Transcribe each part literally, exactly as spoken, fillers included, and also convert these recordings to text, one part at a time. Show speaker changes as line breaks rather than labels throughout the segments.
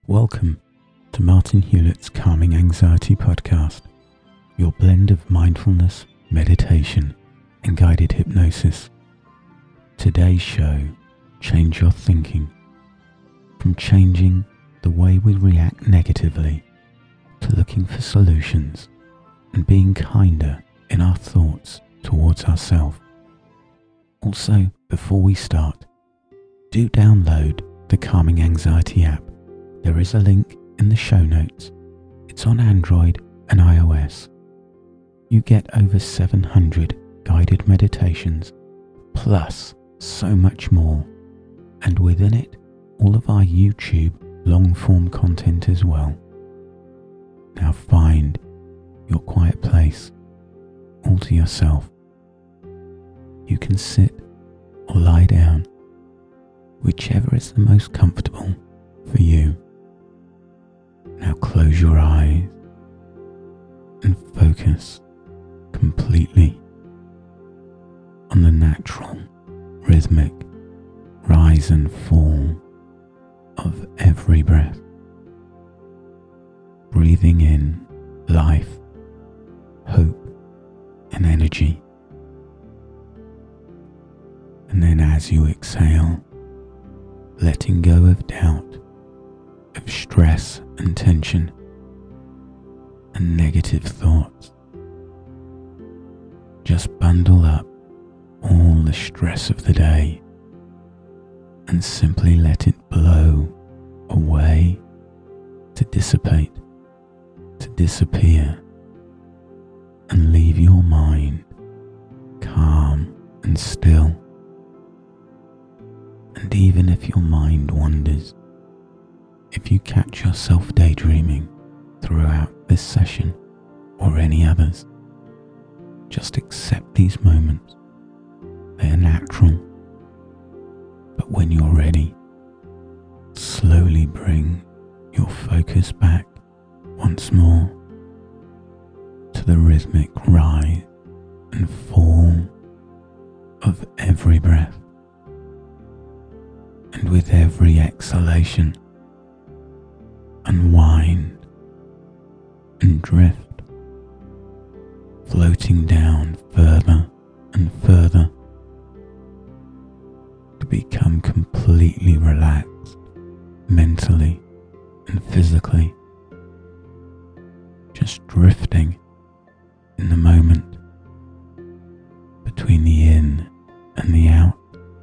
Welcome to Martin Hewlett's Calming Anxiety Podcast, your blend of mindfulness, meditation, and guided hypnosis. Today's show, Change Your Thinking. From changing the way we react negatively to looking for solutions and being kinder in our thoughts towards ourselves. Also, before we start, do download the Calming Anxiety app. There is a link in the show notes. It's on Android and iOS. You get over seven hundred guided meditations, plus so much more. And within it, all of our YouTube long-form content as well. Now find your quiet place, all to yourself. You can sit or lie down, whichever is the most comfortable for you. Now close your eyes and focus completely on the natural, rhythmic rise and fall of every breath. Breathing in life, hope, and energy. And then as you exhale, letting go of doubt, of stress and tension, and negative thoughts. Just bundle up all the stress of the day and simply let it blow away, to dissipate, to disappear, and leave your mind calm and still. And even if your mind wanders, if you catch yourself daydreaming throughout this session or any others, just accept these moments. They are natural. But when you're ready, slowly bring your focus back once more to the rhythmic rise and fall of every breath. And with every exhalation, unwind and drift, floating down further and further to become completely relaxed mentally and physically, just drifting in the moment between the in and the out.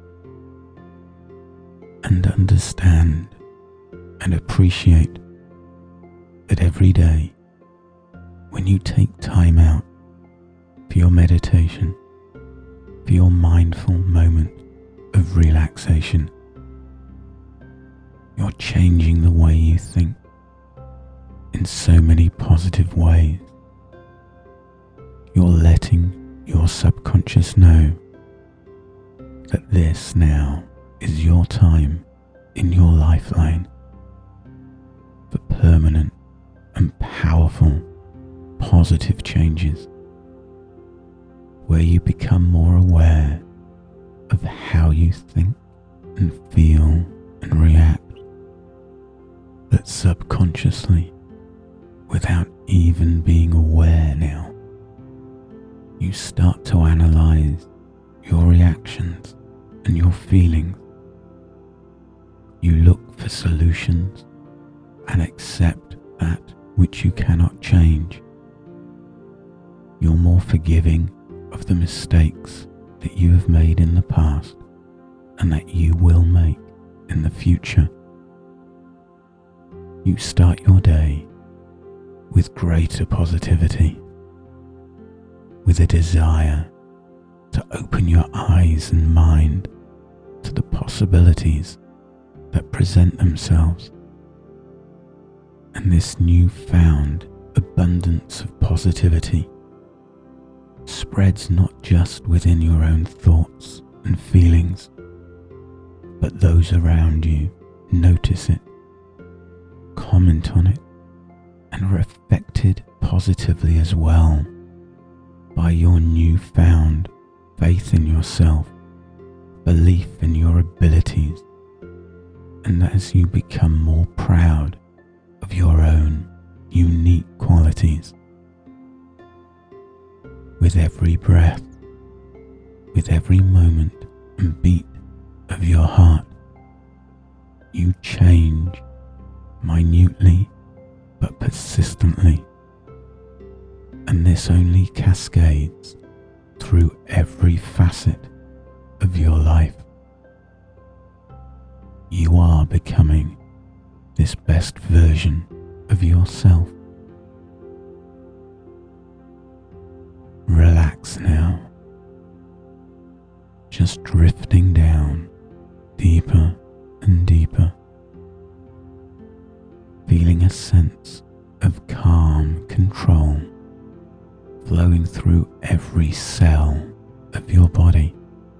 And understand and appreciate that every day when you take time out for your meditation, for your mindful moment of relaxation, you're changing the way you think in so many positive ways. You're letting your subconscious know that this now is your time in your lifeline for permanent and powerful positive changes, where you become more aware of how you think and feel and react, that subconsciously, without even being aware now, you start to analyze your reactions and your feelings. You look for solutions and accept that which you cannot change. You're more forgiving of the mistakes that you have made in the past and that you will make in the future. You start your day with greater positivity, with a desire to open your eyes and mind to the possibilities that present themselves. And this newfound abundance of positivity spreads not just within your own thoughts and feelings, but those around you notice it, comment on it, and are affected positively as well by your newfound faith in yourself, belief in your abilities, and as you become more proud with every breath, with every moment and beat of your heart. You change minutely but persistently, and this only cascades through every facet of your life. You are becoming this best version of yourself. Relax now, just drifting down deeper and deeper, feeling a sense of calm control flowing through every cell of your body,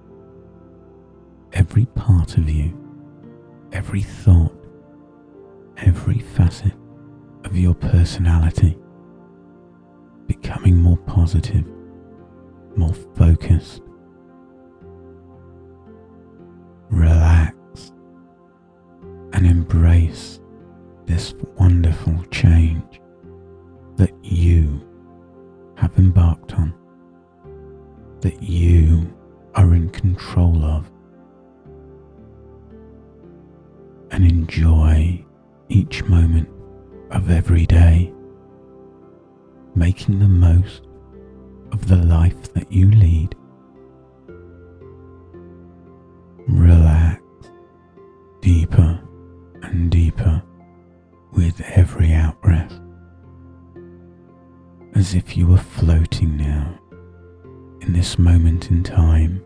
every part of you, every thought, every facet of your personality, becoming more positive, more focused. Relax and embrace this wonderful change that you have embarked on, that you are in control of, and enjoy each moment of every day, making the most of the life that you lead. Relax deeper and deeper with every out-breath, as if you were floating now in this moment in time,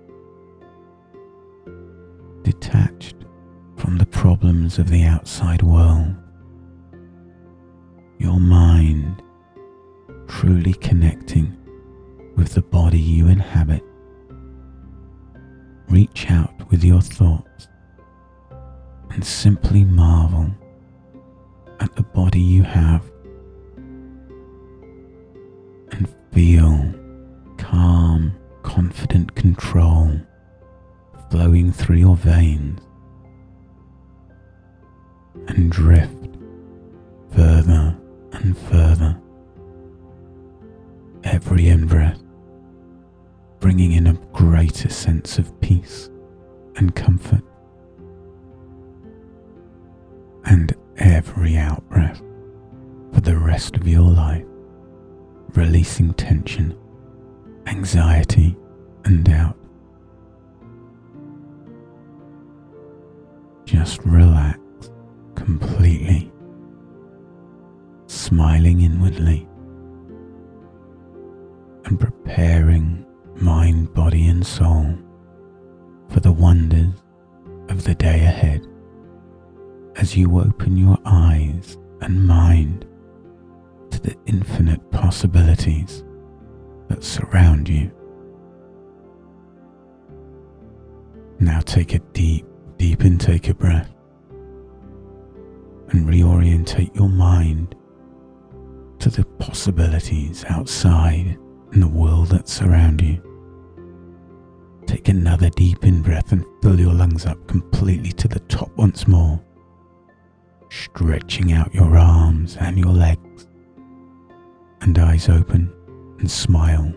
detached from the problems of the outside world. Your mind truly connecting with the body you inhabit. Reach out with your thoughts and simply marvel at the body you have, and feel calm, confident control flowing through your veins, and drift further and further. Every in-breath bringing in a greater sense of peace and comfort, and every out-breath for the rest of your life, releasing tension, anxiety, and doubt. Just relax completely, smiling inwardly and preparing mind, body and soul for the wonders of the day ahead, as you open your eyes and mind to the infinite possibilities that surround you. Now take a deep, deep intake of breath and reorientate your mind to the possibilities outside in the world that surround you. Take another deep in-breath and fill your lungs up completely to the top once more, stretching out your arms and your legs, and eyes open and smile.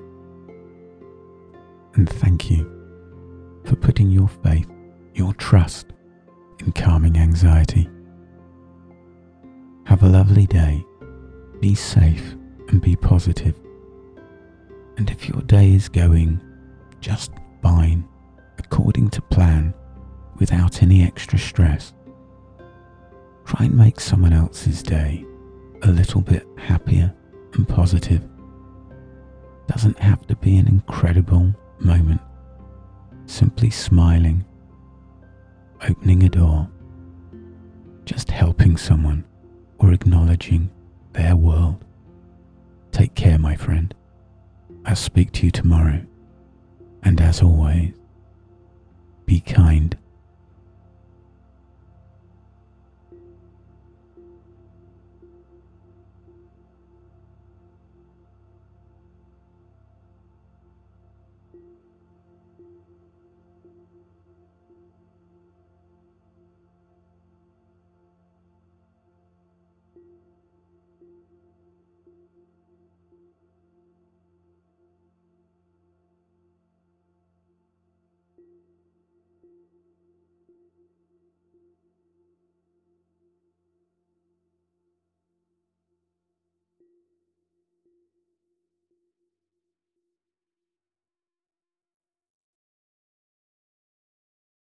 And thank you for putting your faith, your trust in calming anxiety. Have a lovely day, be safe and be positive. And if your day is going just fine, according to plan, without any extra stress, try and make someone else's day a little bit happier and positive. Doesn't have to be an incredible moment. Simply smiling, opening a door, just helping someone or acknowledging their world. Take care, my friend. I'll speak to you tomorrow. And as always, be kind.